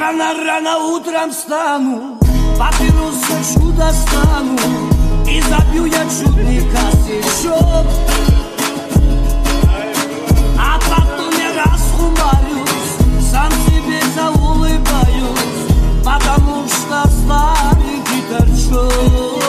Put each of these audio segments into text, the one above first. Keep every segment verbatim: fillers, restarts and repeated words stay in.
Рано-рано утром встану, папиросочку достану и забью я чудный косячок. А потом я расхумарюсь, сам себе заулыбаюсь, потому что старый гитарчок.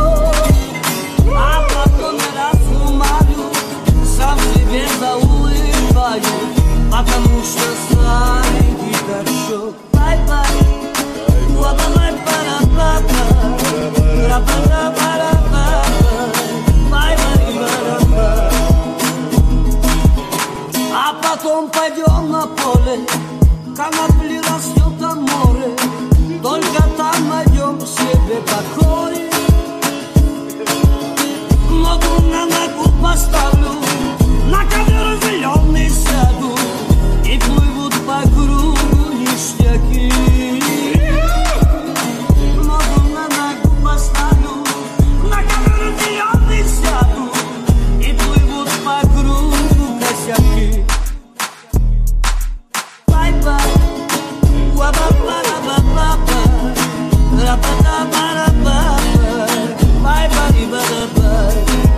А потом я расхумарюсь, сам себе заулыбаюсь, потому что старый гитарчок. Бай-бай, уа-ба-бай-ба-ра-ба-ба, ра-ба-ба-ба-ра-ба-ба, бай-бай-ба-ра-ба. А потом пойдем на поле, конопли растет там море, только там найдем себе покой. Ногу на ногу поставлю, на ковер зеленый сяду, и плывут по кругу ништяки. Ногу на ногу поставлю, на ковер зеленый сяду, и плывут по кругу косяки. Бай-бай, уа-ба-ба-ра-ба-ба-ба, ра-ба-да-ба-ра-ба-ба, бай-бай-ба-да-бай.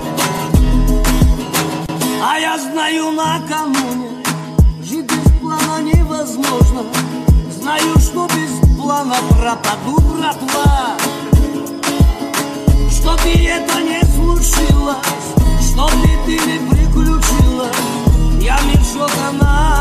А я знаю накануне, жить без плана невозможно. Знаю, что без плана пропаду, братва. Чтоб и это не случилось, чтоб и ты не приключилась, я мешок она